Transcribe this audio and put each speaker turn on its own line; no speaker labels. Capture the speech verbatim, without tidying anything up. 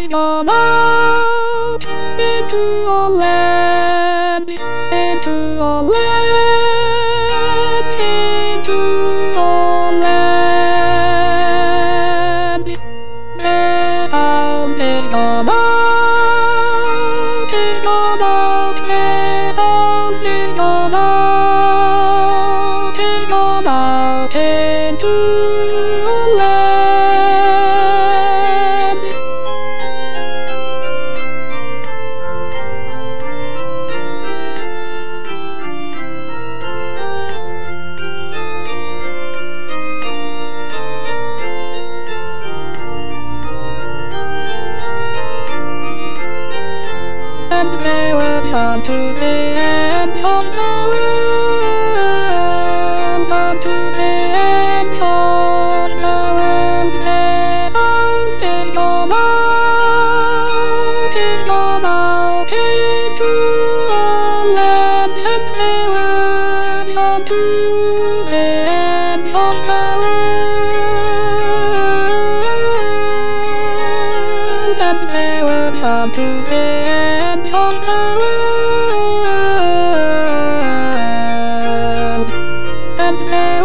has gone out into a land, into a land, into a land. The sound is gone out, is gone out, the sound is gone out, is gone out into a land. And they will come to the end of the world, come to the end of the world. The sound is gone out, is gone out into a land, and they will come to the end of the world, and they will come to the end of the world, and they